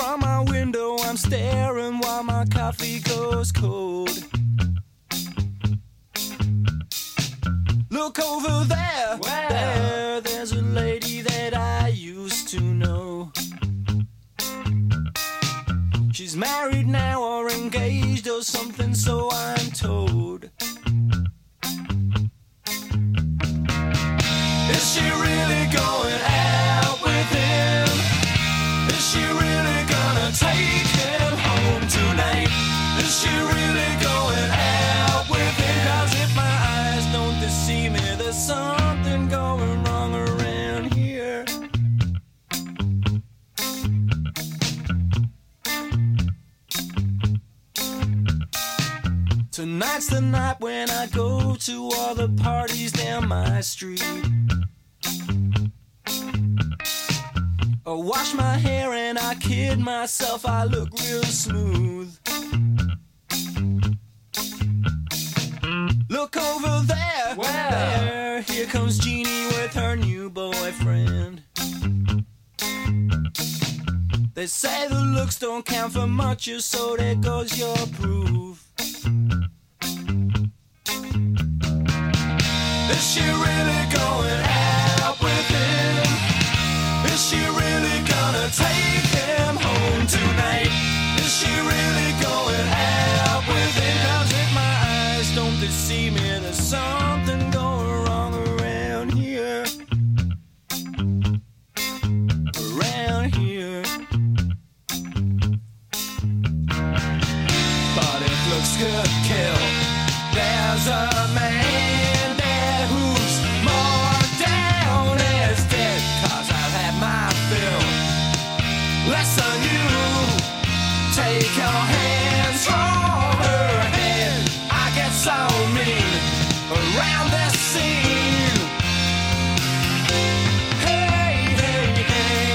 From my window I'm staring while my coffee goes cold. Look over there, there's a lady that I used to know. She's married now or engaged or something, so I'm told. Is she really going out with him? Is she really gonna take him home tonight? Is she really going out with him? 'Cause if my eyes don't deceive me, there's something going wrong around here. Tonight's the night when I go to all the parties down my street. I wash my hair and I kid myself, I look real smooth. Look over there, there, here comes Jeannie with her new boyfriend. They say the looks don't count for much, so there goes your proof. Is she really going out with him? Is she really gonna take him home tonight? Is she really going out with him? 'Cause if my eyes don't deceive me, there's something going wrong around here. Around here. But if looks could kill, there's a man there who's more down as dead. 'Cause I've had my fill. Listen, you take your hands from her head. I get so mean around this scene. Hey, hey, hey.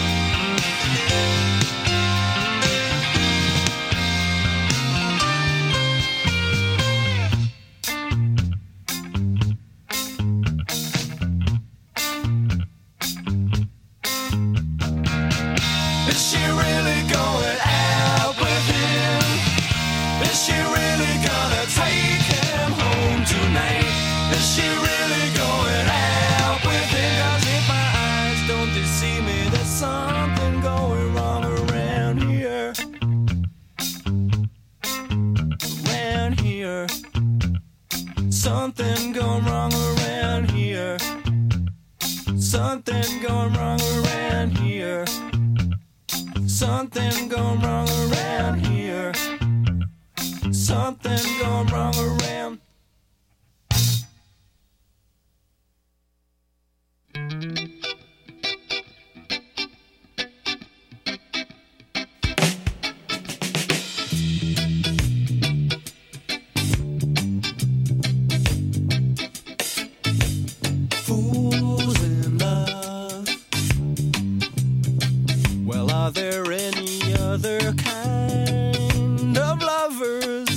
Is she really going out with him? Is she really gonna take him home tonight? Is she really going out with him? 'Cause if my eyes don't deceive me, there's something going wrong around here. Around here. Something going wrong around here. Something going wrong around here. Something going wrong around here. Something going wrong around. Fools in love. Well, are there any other kind of lovers?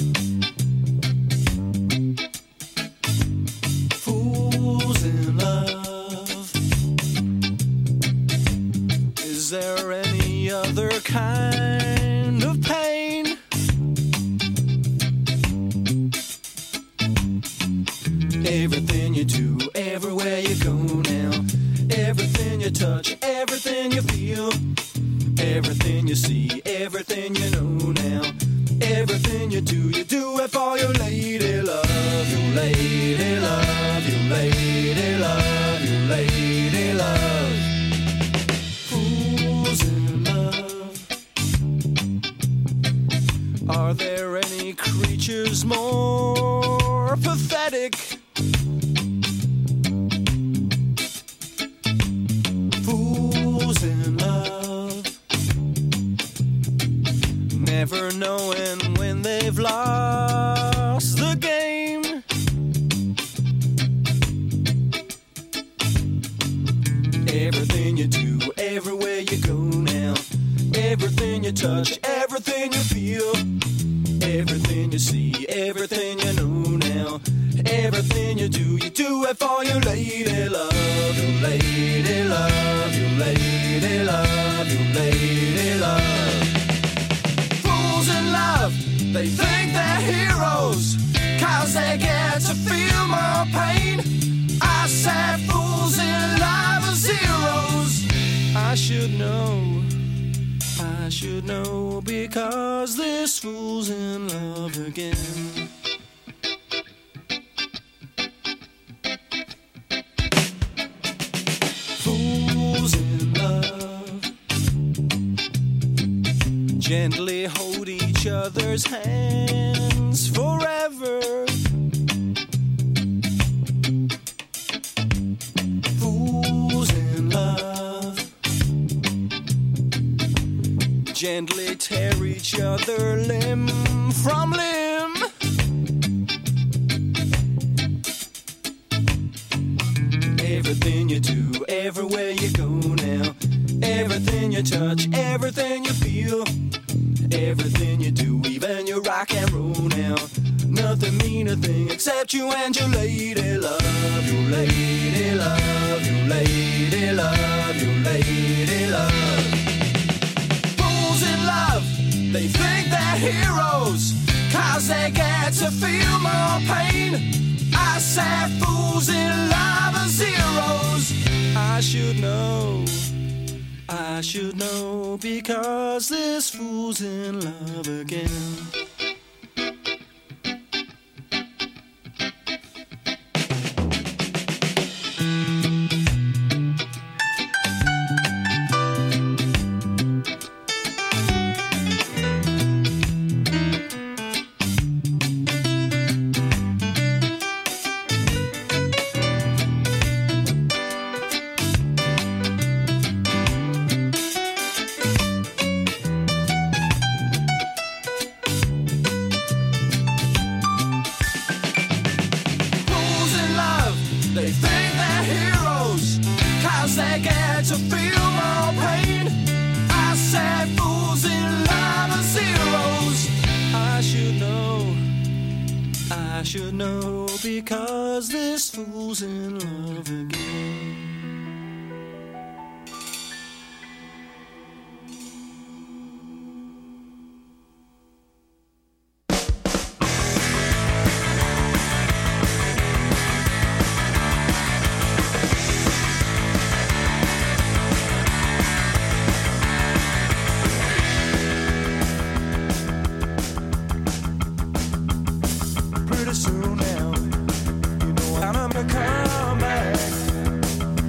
Fools in love. Is there any other kind of pain? Everything you do, everywhere you go now. Everything you touch, everything you feel. Everything you see, everything you know now. Everything you do it for your lady love. Your lady love, your lady love, your lady love. Fools in love. Are there any creatures more pathetic? Fools in love. Never knowing when they've lost the game. Everything you do, everywhere you go now. Everything you touch, everything you feel. Everything you see, everything you know now. Everything you do it for your lady love. Your lady love, your lady love. love, you lady love. Fools in love, they think they're heroes, 'cause they get to feel more pain. I said fools in love are zeros. I should know, because this fool's in love again. Fools in love gently hold each other's hands forever. Fools in love gently tear each other limb from limb. Everything you do, everywhere you go now, everything you touch, everything you feel, everything you do, even your rock and roll now, nothing mean a thing except you and your lady love, your lady love, your lady love, your lady love. Fools in love, they think they're heroes, 'cause they get to feel more pain. I said fools in love are zeros. I should know, because this fool's in love again. They think they're heroes, 'cause they get to feel more pain. I said fools in love are zeros. I should know, because this fool's in love again. Soon now, you know I'm gonna come back.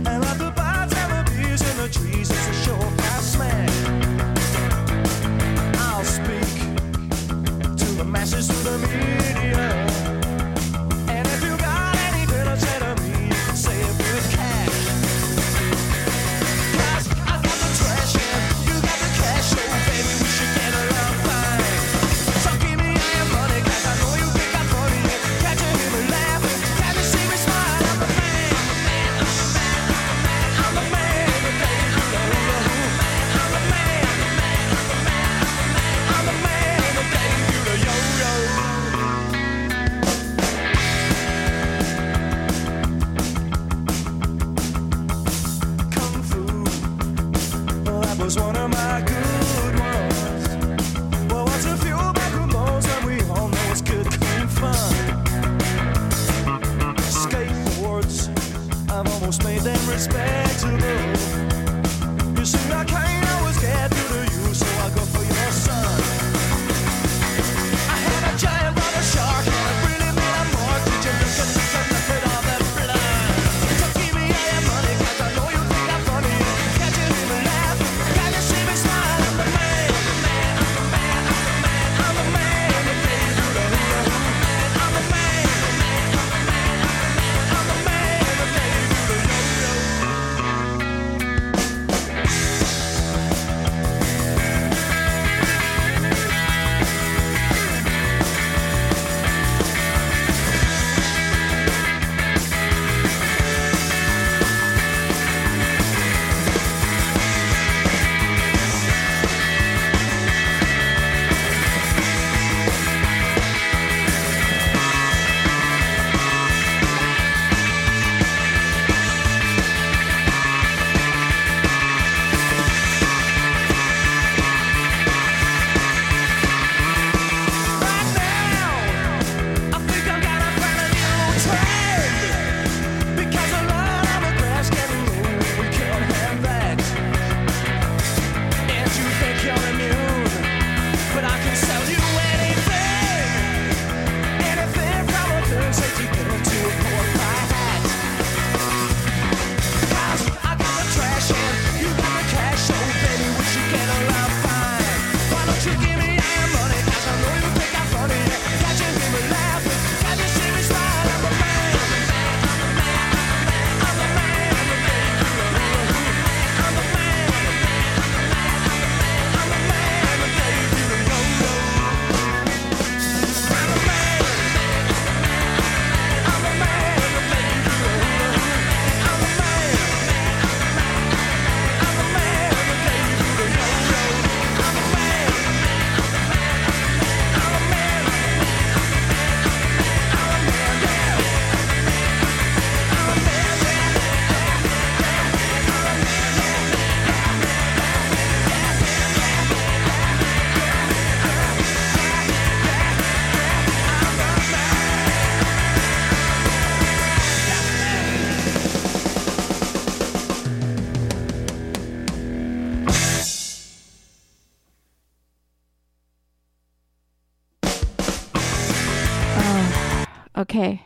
Okay.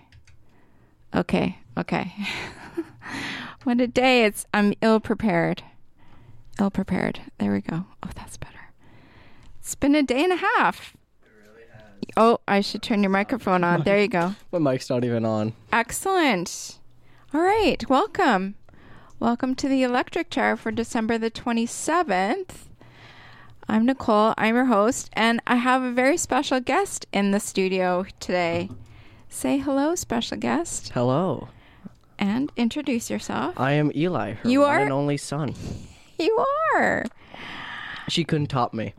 What a day. I'm ill prepared. There we go. Oh, that's better. It's been a day and a half. It really has. Oh, I should turn your microphone on. There you go. My mic's not even on. Excellent. All right. Welcome. Welcome to the Electric Chair for December the 27th. I'm Nicole. I'm your host, and I have a very special guest in the studio today. Say hello, special guest. Hello. And introduce yourself. I am Eli, her You one are? and only son. You are. She couldn't top me.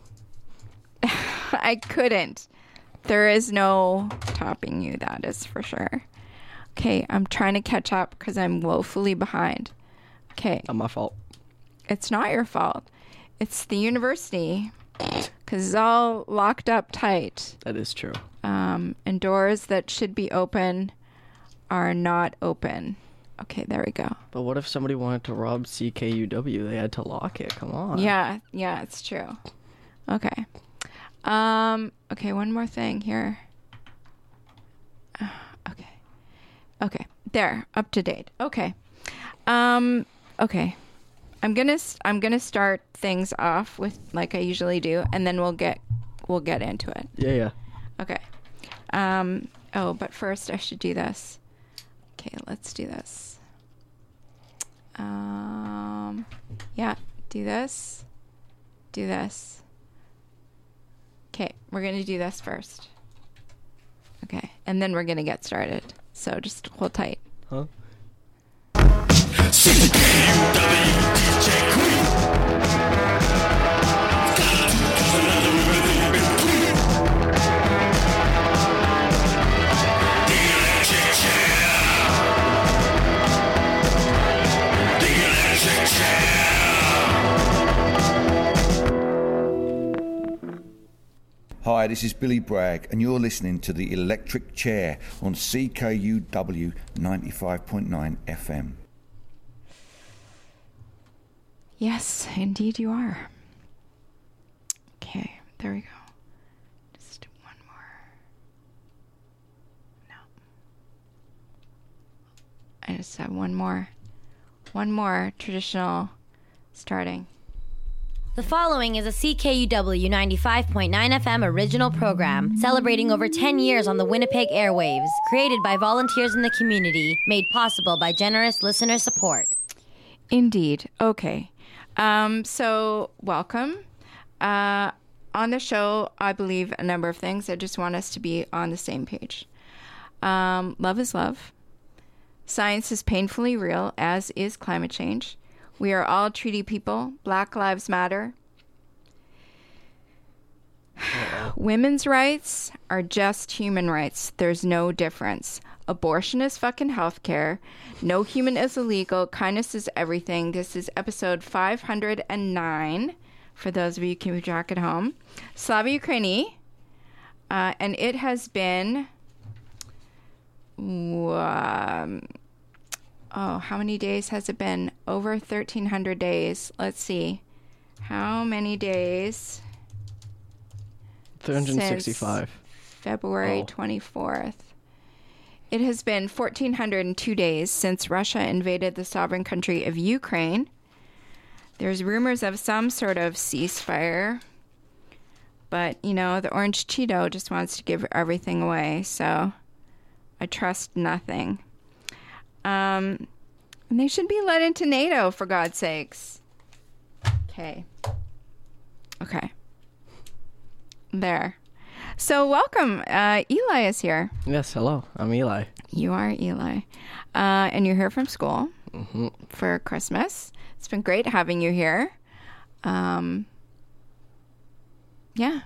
I couldn't. There is no topping you, that is for sure. Okay, I'm trying to catch up because I'm woefully behind. Okay. Not my fault. It's not your fault. It's the university because it's all locked up tight. That is true. And doors that should be open are not open. Okay, there we go. But what if somebody wanted to rob CKUW? They had to lock it. Come on. Yeah, it's true. Okay. Okay, one more thing here. Okay. There, up to date. Okay. Okay. I'm gonna start things off with like I usually do, and then we'll get into it. Yeah. Okay. But first I should do this. Okay, let's do this. Yeah, do this. Do this. Okay, we're gonna do this first. Okay, and then we're gonna get started. So just hold tight. Huh? Hi, this is Billy Bragg, and you're listening to The Electric Chair on CKUW 95.9 FM. Yes, indeed you are. Okay, there we go. Just one more. No. I just have one more traditional starting. The following is a CKUW 95.9 FM original program celebrating over 10 years on the Winnipeg airwaves, created by volunteers in the community, made possible by generous listener support. Indeed. Okay. So welcome. On the show, I believe a number of things. I just want us to be on the same page. Love is love. Science is painfully real, as is climate change. We are all treaty people. Black Lives Matter. Women's rights are just human rights. There's no difference. Abortion is fucking healthcare. No human is illegal. Kindness is everything. This is episode 509, for those of you keeping track at home. Slava Ukraini. And it has been... how many days has it been? Over 1,300 days. Let's see. How many days? 365. Since February 24th. It has been 1,402 days since Russia invaded the sovereign country of Ukraine. There's rumors of some sort of ceasefire. But, the Orange Cheeto just wants to give everything away. So I trust nothing. And they should be let into NATO, for God's sakes. Okay. There. So welcome. Eli is here. Yes, hello. I'm Eli. You are Eli. And you're here from school for Christmas. It's been great having you here. Yeah.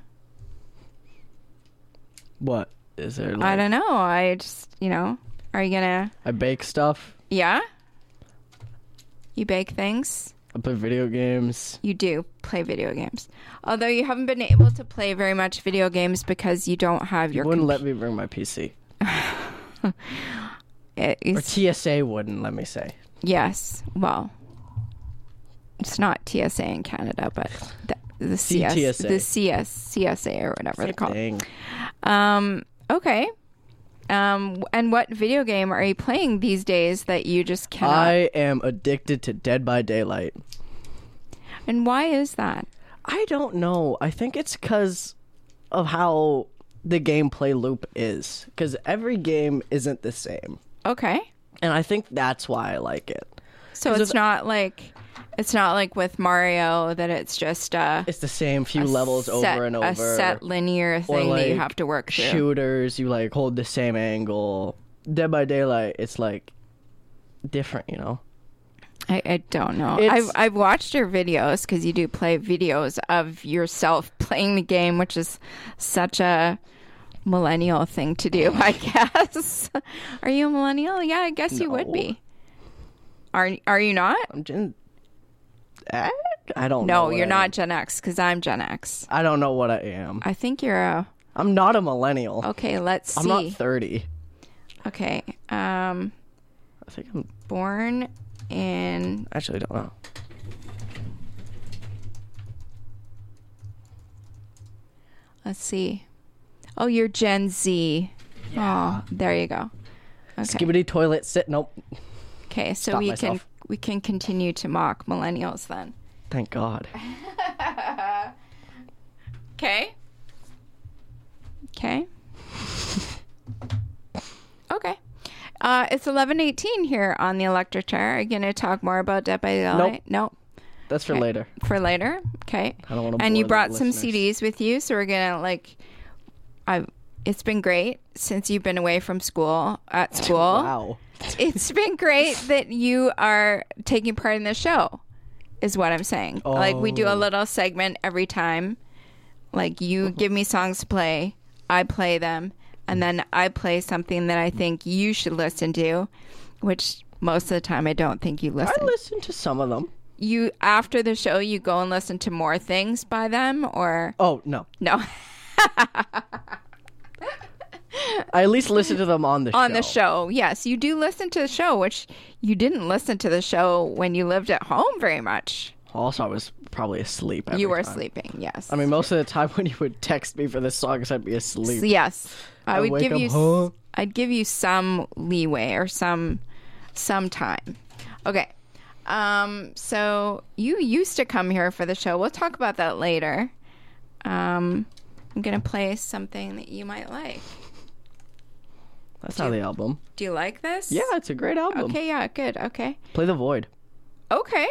What? Is there I don't know. I just, are you gonna... I bake stuff. Yeah? You bake things? I play video games. You do play video games. Although you haven't been able to play very much video games because you don't have your... You wouldn't let me bring my PC. Or TSA wouldn't let me say. Yes. Well, it's not TSA in Canada, but the CS, CTSA. the CSA or whatever they're called. Dang. Okay. And what video game are you playing these days that you just cannot? I am addicted to Dead by Daylight. And why is that? I don't know. I think it's because of how the gameplay loop is. Because every game isn't the same. Okay. And I think that's why I like it. So it's not like with Mario that it's just It's the same few levels over and over. A set linear thing that you have to work through. Shooters, you like hold the same angle. Dead by Daylight, it's like different, you know? I don't know. It's- I've watched your videos because you do play videos of yourself playing the game, which is such a millennial thing to do, I guess. Are you a millennial? Yeah, I guess you would No. be. Are you not? I'm Gen X? I don't know. No, you're not Gen X because I'm Gen X. I don't know what I am. I think you're a. I'm not a millennial. Okay, let's see. I'm not 30. Okay. I think I'm... Born in. Actually, don't know. Let's see. Oh, you're Gen Z. Yeah. Oh, there you go. Okay. Skibbity toilet sit. Nope. Okay, so Stop we myself. can continue to mock millennials then. Thank God. Okay. Okay. Okay. It's 11:18 here on the electric chair. Are you going to talk more about Dead by Daylight? Nope. That's for Okay. later. For later? Okay. I don't want to And you bore the brought some listeners. CDs with you, so we're going to it's been great since you've been away from school at school. Wow. It's been great that you are taking part in the show, is what I'm saying. Like, we do a little segment every time. Like, you give me songs to play, I play them, and then I play something that I think you should listen to, which most of the time I don't think you listen. I listen to some of them. You, after the show, you go and listen to more things by them, or Oh, no. no? I at least listen to them on the show. On the show, yes, you do listen to the show, which you didn't listen to the show when you lived at home very much. Also, I was probably asleep every You were time. sleeping, yes. I mean, most of the time when you would text me for the songs, I'd be asleep. Yes, I would wake give up, you. huh? I'd give you some leeway or some time. Okay. So you used to come here for the show. We'll talk about that later. I'm gonna play something that you might like. That's not the album. Do you like this? Yeah, it's a great album. Okay. Yeah. Good. Okay. Play The Void. Okay.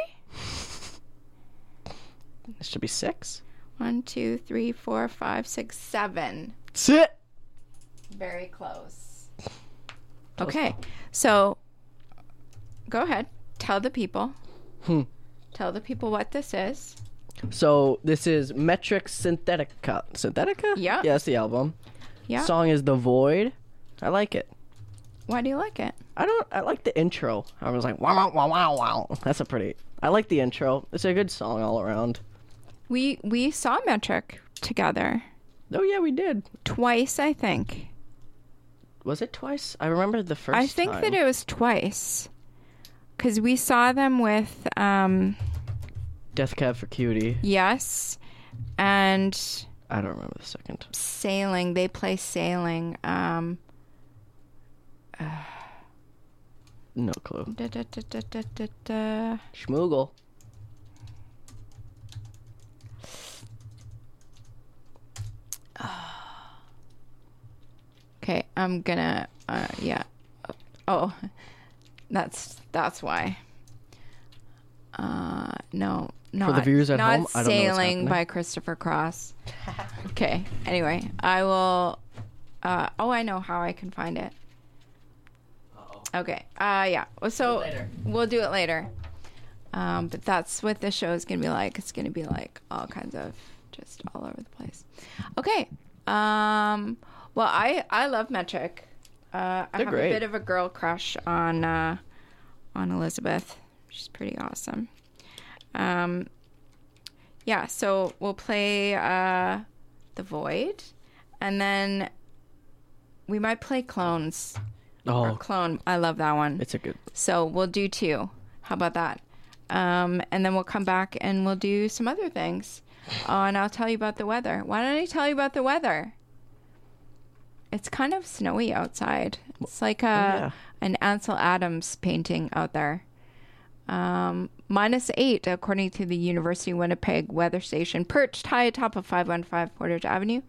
It should be 6. 1, 2, 3, 4, 5, 6, 7. Sit! Very close. Okay. So go ahead. Tell the people. Tell the people what this is. So, this is Metric Synthetica. Synthetica? Yeah. Yeah, that's the album. Yeah. Song is The Void. I like it. Why do you like it? I like the intro. I was like, wow, wow, wow, wow, wow. I like the intro. It's a good song all around. We saw Metric together Oh, yeah, we did. twice, I think. Was it twice? I remember the first I think time. that it was twice. Because we saw them with, Death Cab for Cutie. yes, and I don't remember the second. Sailing. They play Sailing. No clue. Da, da, da, da, da, da, da. Schmoogle. Okay, I'm gonna, yeah. Oh, that's why. No, not the viewers at not home, I don't know what's Sailing happening. by Christopher Cross. Okay. Anyway, I will. I know how I can find it. Okay. Yeah. So we'll do it later. But that's what the show is gonna be like. It's gonna be like all kinds of just all over the place. Okay. Well, I love Metric. I have great. a bit of a girl crush on Elizabeth. She's pretty awesome. Yeah, so we'll play The Void, and then we might play Clones. Or Oh, Clone. I love that one. it's a good... So we'll do 2. How about that? And then we'll come back and we'll do some other things. Oh, and I'll tell you about the weather. Why don't I tell you about the weather? It's kind of snowy outside. It's like yeah. an Ansel Adams painting out there. -8, according to the University of Winnipeg weather station, perched high atop of 515 Portage Avenue.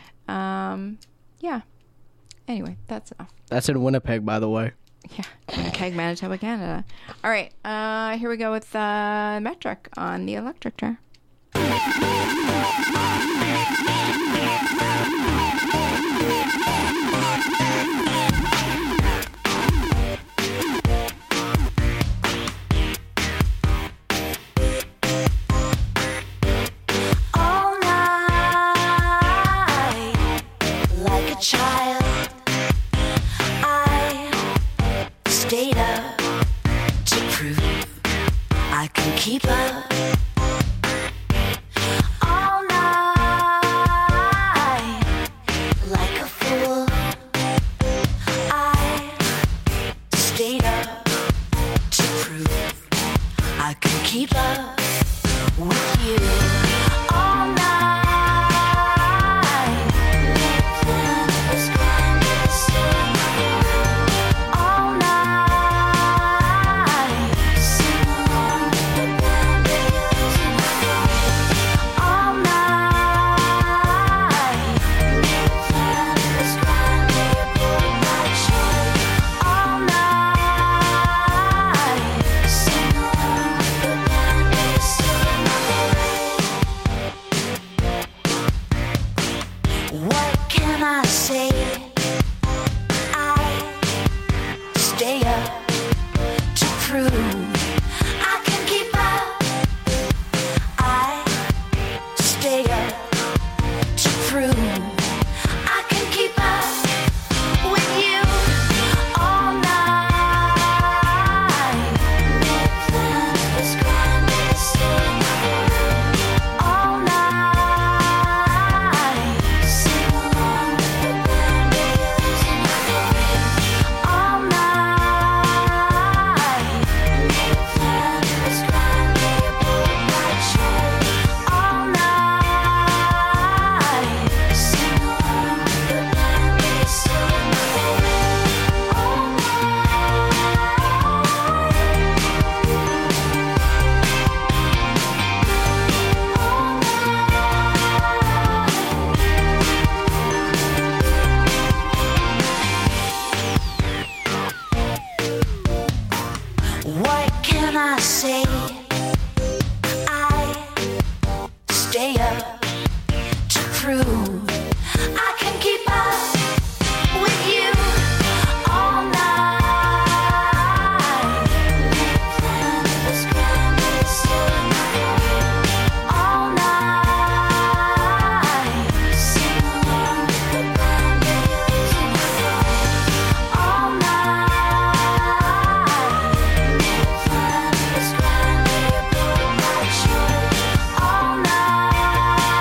Yeah. Anyway, that's enough. That's in Winnipeg, by the way. Yeah, Winnipeg, Manitoba, Canada. All right, here we go with metric on the electric chair. All night, like a child, I stayed up to prove I can keep up. All night, like a fool, I stayed up to prove I can keep up with you. All night, all night, sing along with the band. All night, all night, sing along with the band. What can I say? I stay up to prove I can keep up. I stay up to prove I can keep up with you all night. All night, sing along with the band. All night, all night, sing along with the band. What can I say? I stay up to prove I can keep up with you all night. All night, sing along with the band. All night, all night,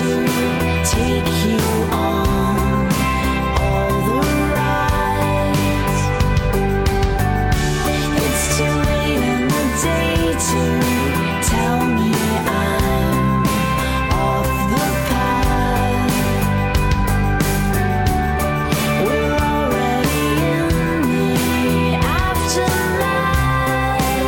take you on all the rides. It's too late in the day to tell me I'm off the path. We're already in the aftermath.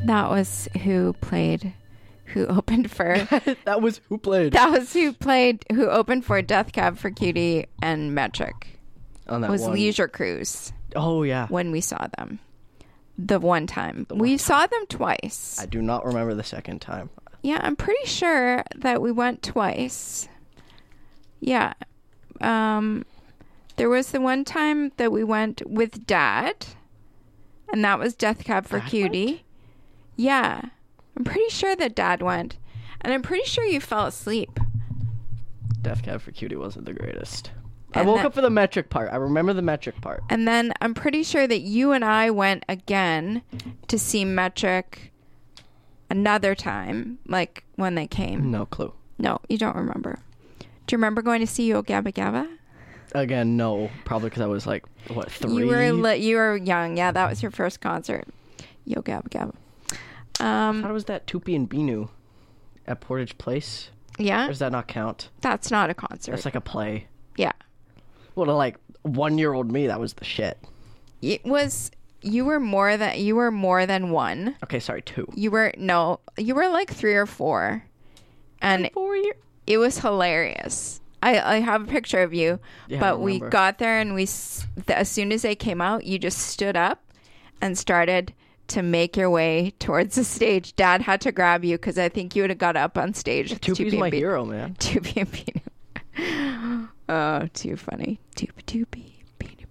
That was who opened for. That was who played That was who opened for Death Cab for Cutie and Metric. on that Was one. Leisure Cruise Oh yeah. when we saw them. The one time. We saw them twice. I do not remember the second time. Yeah, I'm pretty sure that we went twice. Yeah. There was the one time that we went with Dad, and that was Death Cab for Dad Cutie. went? Yeah. I'm pretty sure that Dad went. And I'm pretty sure you fell asleep. Death Cab for Cutie wasn't the greatest. I And woke that- up for the metric part. I remember the metric part. And then I'm pretty sure that you and I went again to see Metric another time, like when they came. No clue. No, you don't remember. Do you remember going to see Yo Gabba Gabba? Again, no. Probably because I was like, what, 3? You were young. Yeah, that was your first concert. Yo Gabba Gabba. I thought it was that Tupi and Binu at Portage Place. Yeah, Or does that not count? that's not a concert. That's like a play. Yeah, Well, to like 1-year-old me, that was the shit. it was. You were more than one. Okay, sorry, 2. You were like 3 or 4, and 4 years. it was hilarious. I have a picture of you, Yeah, I but we remember. got there and as soon as they came out, you just stood up and started to make your way towards the stage. Dad had to grab you because I think you would have got up on stage. with Tupi's Tupi my and Binu. hero, man. Tupi and Binu. Oh, too funny. Tupi, Binu,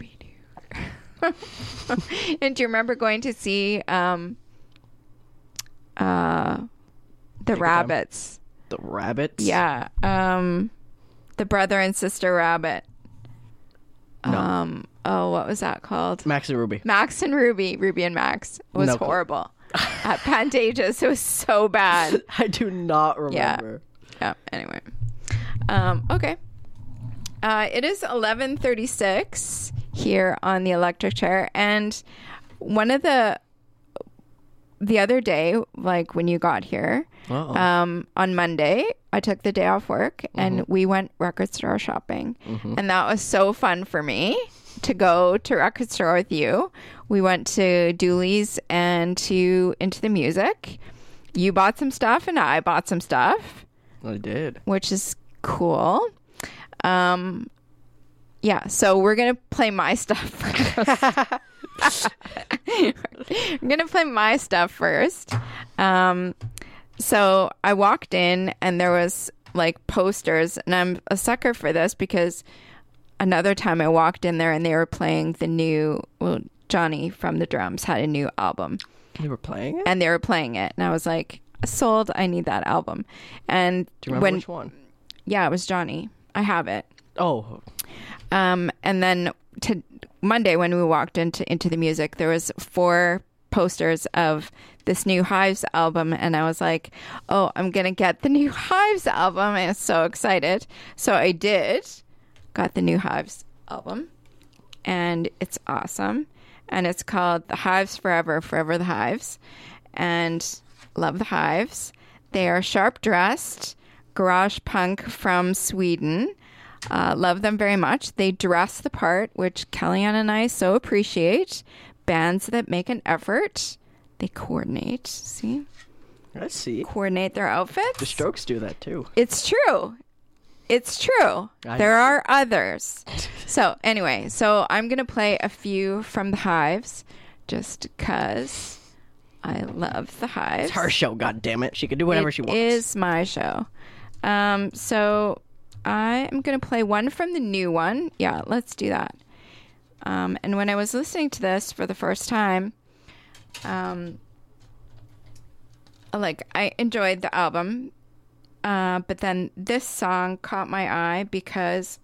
Binu. And do you remember going to see the rabbits? The rabbits? Yeah. The brother and sister rabbit. No. Oh, what was that called? Max and Ruby. Max and Ruby. Ruby and Max. It was No clue. horrible. At Pantages. It was so bad. I do not remember. Yeah. Anyway. Okay. It is 11:36 here on the electric chair, and one of the other day, like when you got here, Uh-oh. on Monday, I took the day off work and we went record store shopping, and that was so fun for me to go to record store with you. We went to Dooley's and to Into the Music. You bought some stuff and I bought some stuff, I did. which is cool. Yeah, so we're gonna play my stuff first. I'm gonna play my stuff first. So I walked in and there was like posters, and I'm a sucker for this because another time I walked in there and they were playing the new, Johnny from the Drums had a new album. You were playing it? And they were playing it, and I was like, sold, I need that album. And Do you remember which one? Yeah, it was Johnny. I have it. Oh. And then to Monday when we walked into the music, there was 4 posters of this new Hives album, and I was like, oh, I'm gonna get the new Hives album. I was so excited. So I did, got the new Hives album, and it's awesome. And it's called The Hives Forever, Forever the Hives. And love the Hives. They are sharp dressed garage punk from Sweden. Love them very much. They dress the part, which Kellyanne and I so appreciate. Bands that make an effort. They coordinate. See? I see. Coordinate their outfits. The Strokes do that too. It's true. It's true. I There know. are others. So anyway, I'm going to play a few from the Hives just because I love the Hives. It's her show, God damn it. She can do whatever she wants. It is my show. So I am going to play one from the new one. Yeah, let's do that. And when I was listening to this for the first time, I enjoyed the album. But then this song caught my eye because,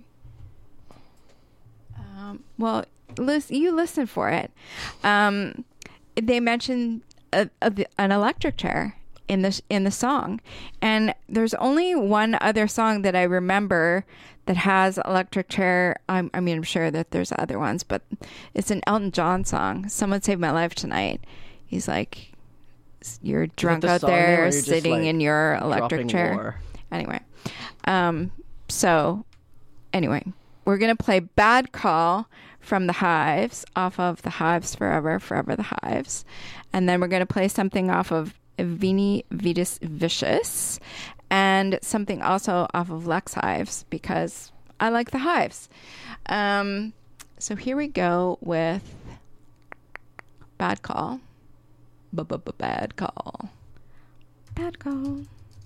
you listen for it. They mentioned an electric chair in the song, and there's only one other song that I remember that has electric chair. I'm sure that there's other ones, but it's an Elton John song. Someone Saved My Life Tonight. He's like, you're drunk the out song there where you're just, sitting like, in your electric dropping chair. lore? Anyway, we're gonna play Bad Call from The Hives, off of The Hives Forever, Forever the Hives. And then we're going to play something off of Vini Vitis Vicious and something also off of Lex Hives because I like The Hives. So here we go with Bad Call. Bad Call. Bad Call.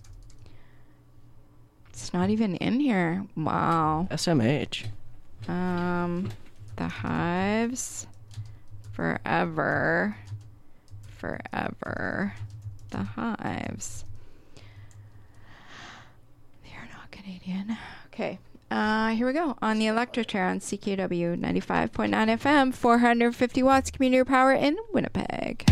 It's not even in here. Wow. SMH. The Hives. Forever. The Hives. They're not Canadian. Okay. Here we go. On the electric chair on CKW 95.9 FM, 450 watts community power in Winnipeg.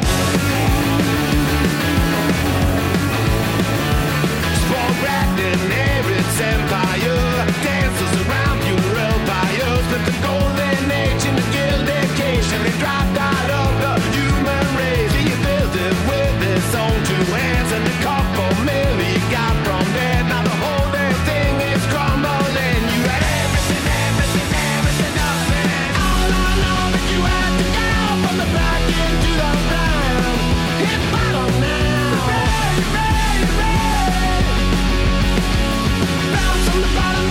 Wrapped in Herod's empire, dances around pure empires, but the golden age in the gilded cage, and they dropped out of the human race. He built it with his own two hands, and the couple million he got from there. Now the whole damn thing is crumbling. You had everything, nothing. All I know that you had to go from the back into the ground. Hit bottom now. Hooray, hooray, hooray. Bounce from the bottom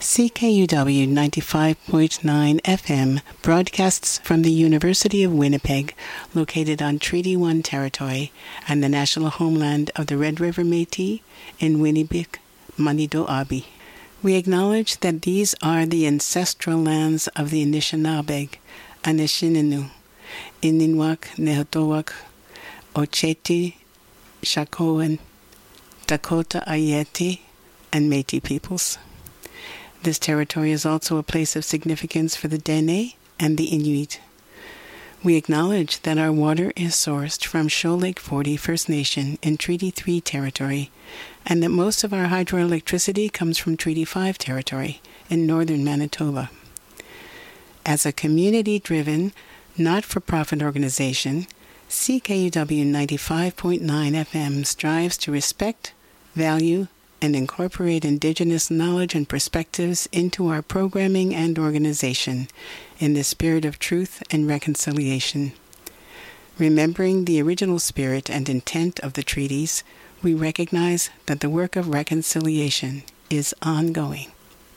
CKUW 95.9 FM broadcasts from the University of Winnipeg, located on Treaty 1 territory and the national homeland of the Red River Métis in Winnipeg, Manidoabi. We acknowledge that these are the ancestral lands of the Anishinabeg, Anishinaabe, Ininwak, Nehotowak, Oceti, Shakowin, Dakota Ayeti, and Métis peoples. This territory is also a place of significance for the Dene and the Inuit. We acknowledge that our water is sourced from Shoal Lake 40 First Nation in Treaty 3 territory, and that most of our hydroelectricity comes from Treaty 5 territory in northern Manitoba. As a community-driven, not-for-profit organization, CKUW 95.9 FM strives to respect, value, and incorporate Indigenous knowledge and perspectives into our programming and organization in the spirit of truth and reconciliation. Remembering the original spirit and intent of the treaties, we recognize that the work of reconciliation is ongoing.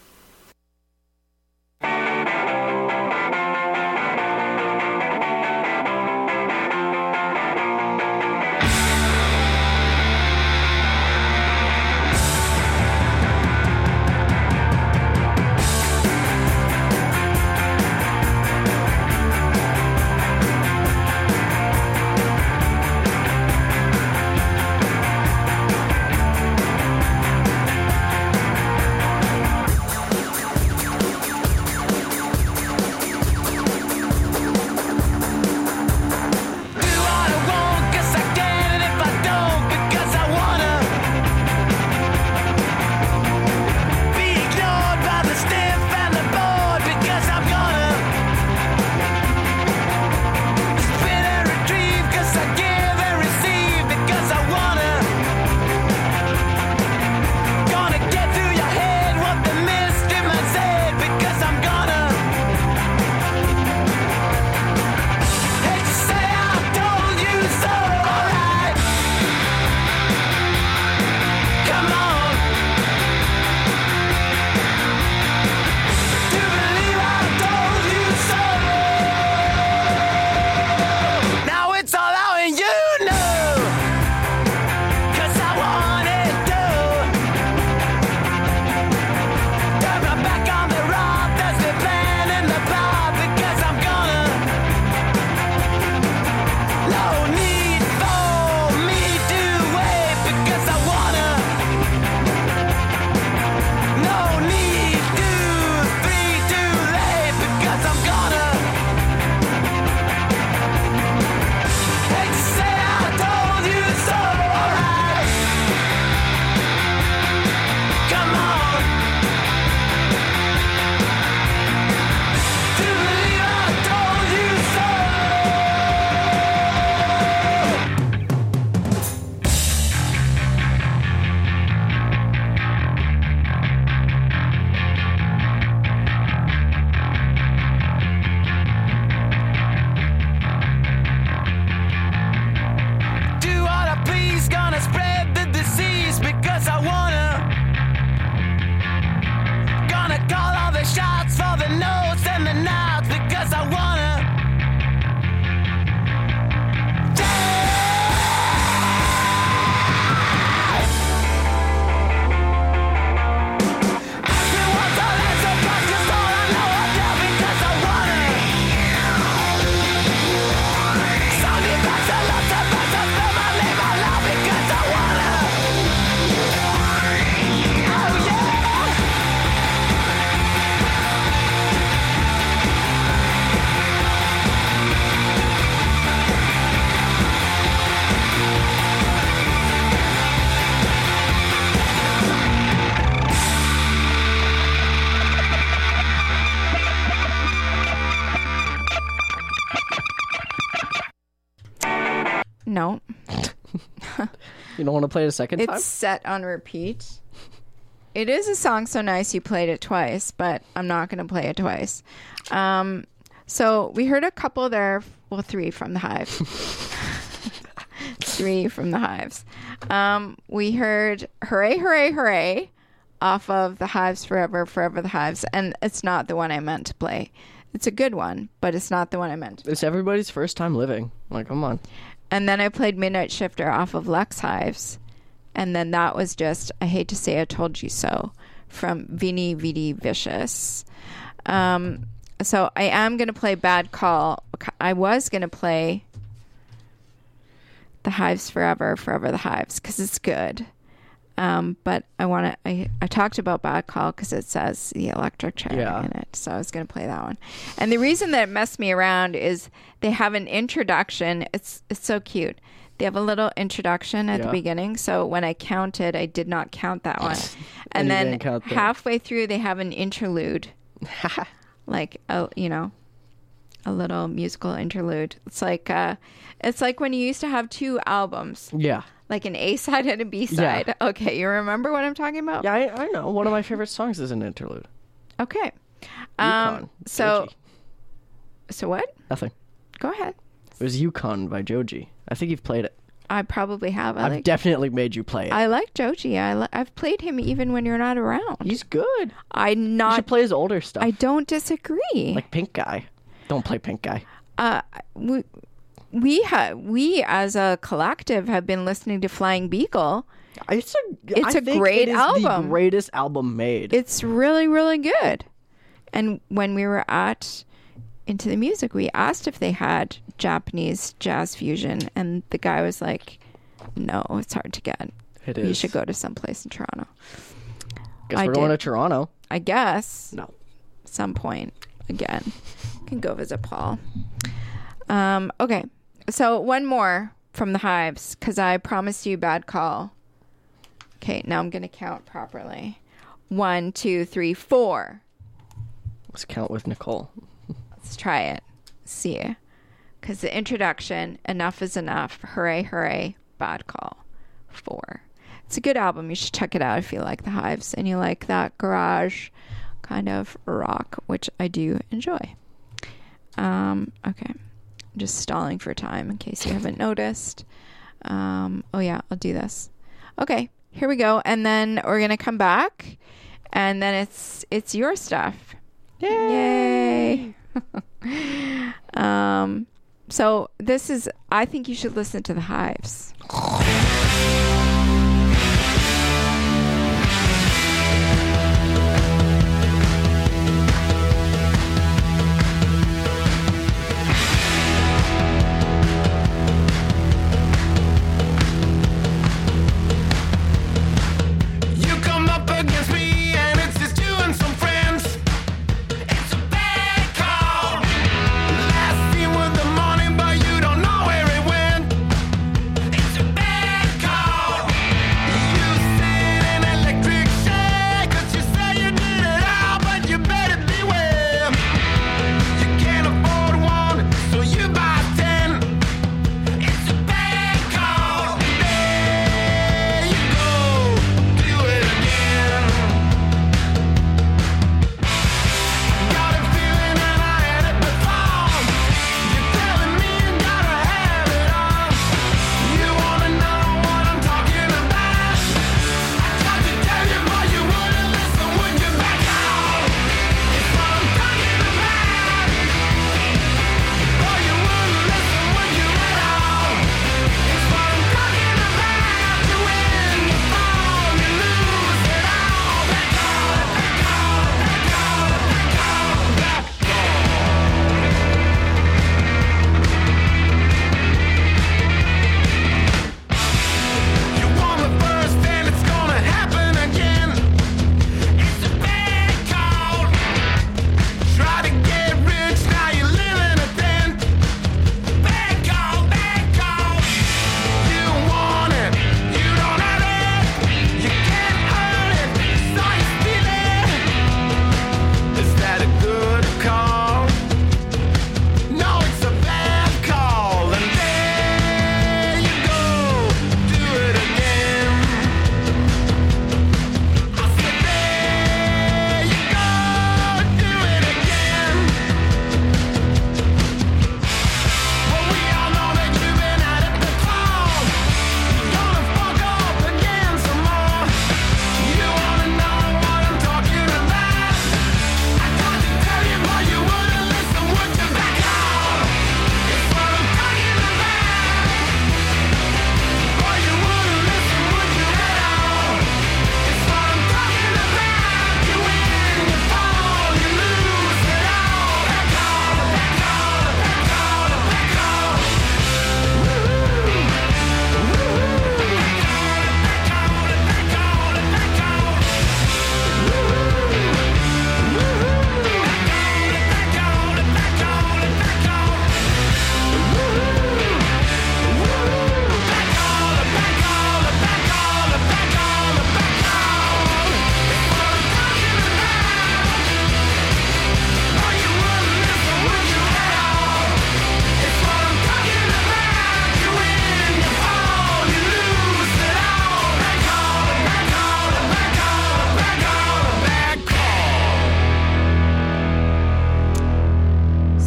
No. You don't want to play it a second time? It's set on repeat. It is a song so nice you played it twice, but I'm not going to play it twice. So we heard a couple there. Well, three from the Hive. Three from the Hives. We heard Hooray, Hooray, Hooray off of The Hives Forever, Forever the Hives. And it's not the one I meant to play. It's a good one, but it's not the one I meant to play. It's everybody's first time living. Like, come on. And then I played Midnight Shifter off of Lex Hives. And then that was just I Hate to Say I Told You So from Vini Vidi Vicious. So I am going to play Bad Call. I was going to play The Hives Forever, Forever the Hives, because it's good. But I talked about Bad Call because it says the electric chair in it. So I was going to play that one. And the reason that it messed me around is they have an introduction. It's so cute. They have a little introduction at the beginning. So when I counted, I did not count that one. And then halfway through, they have an interlude. Like, a little musical interlude. It's like when you used to have two albums. Yeah. Like an A side and a B side. Yeah. Okay, you remember what I'm talking about? Yeah, I know. One of my favorite songs is an interlude. Okay. So what? Nothing. Go ahead. It was Yukon by Joji. I think you've played it. I probably have. I've definitely made you play it. I like Joji. I've played him even when you're not around. He's good. You should play his older stuff. I don't disagree. Like Pink Guy. Don't play Pink Guy. We as a collective have been listening to Flying Beagle. It's a great album. The greatest album made. It's really, really good. And when we were at Into the Music, we asked if they had Japanese jazz fusion, and the guy was like, "No, it's hard to get. It is. You should go to someplace in Toronto." Guess we're going to Toronto. I guess. No. Some point again. Can go visit Paul. Okay. So one more from the Hives, because I promised you Bad Call. Okay, now I'm going to count properly. 1, 2, 3, 4. Let's count with Nicole. Let's try it. See ya. Because the introduction, Enough is Enough, Hooray, Hooray, Bad Call. 4. It's a good album. You should check it out if you like the Hives and you like that garage kind of rock, which I do enjoy. Okay. Just stalling for time in case you haven't noticed. Oh yeah, I'll do this. Okay, here we go. And then we're going to come back and then it's your stuff. Yay! So this is, I think you should listen to the Hives. It's a bad call.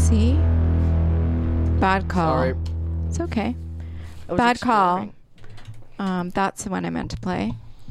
See? Bad call. Sorry. It's okay. I was Bad call. exploring. That's the one I meant to play.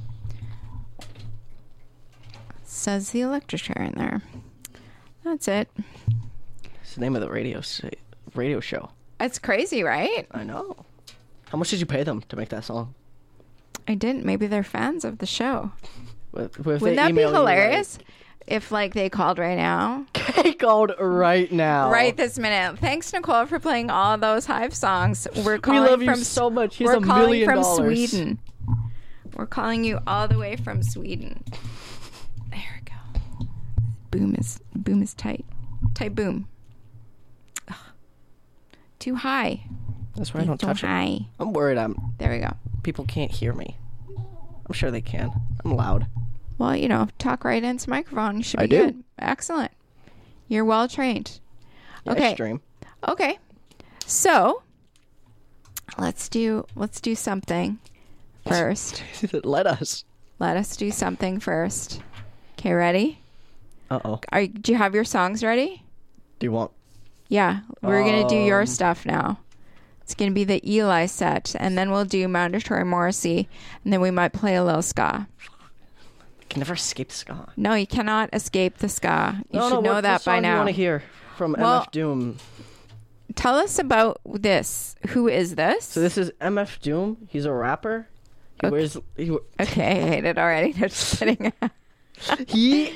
Says the electric chair in there. That's it. It's the name of the radio show. It's crazy, right? I know. How much did you pay them to make that song? I didn't. Maybe they're fans of the show. Wouldn't Wouldn't that be hilarious if, like, they called right now? They called right now. Right this minute. Thanks, Nicole, for playing all those Hive songs. We're We calling love from you so much. Here's we're $1 calling million. from Sweden. We're calling you all the way from Sweden. There we go. Boom is tight. Tight boom. Ugh. Too high. That's why I don't Too touch it. high. I'm worried There we go. people can't hear me. I'm sure they can. I'm loud. Well, talk right into microphone. You should be I do. good. Excellent. You're well trained. Yeah, Okay. Extreme. Okay. So let's do something first. Let us. Let us do something first. Okay, ready? Uh-oh. Do you have your songs ready? Do you want... Yeah, we're going to do your stuff now. It's going to be the Eli set, and then we'll do Mandatory Morrissey, and then we might play a little ska. I can never escape ska. No, you cannot escape the ska. You should know what that by song do you now. want to hear from Well- MF Doom? Tell us about this. Who is this? So this is MF Doom. He's a rapper. He Okay. wears... Okay, I hate it already. No, just kidding. He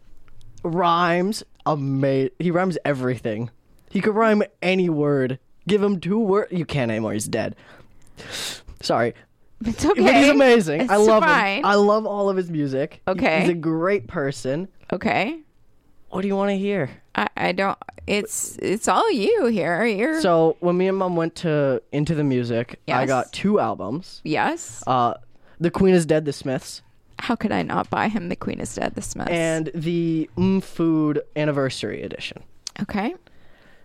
rhymes he rhymes everything. He could rhyme any word. Give him 2 words. You can't anymore. He's dead. Sorry. It's okay. But he's amazing. It's I love fine. him. I love all of his music. Okay. He's a great person. Okay. What do you want to hear? I don't. It's all you here. You're So when me and Mom went into the music, I Yes. got 2 albums. yes. The Queen is Dead, The Smiths, How could I not buy him The Queen is Dead, The Smiths? and the Food Anniversary Edition. Okay.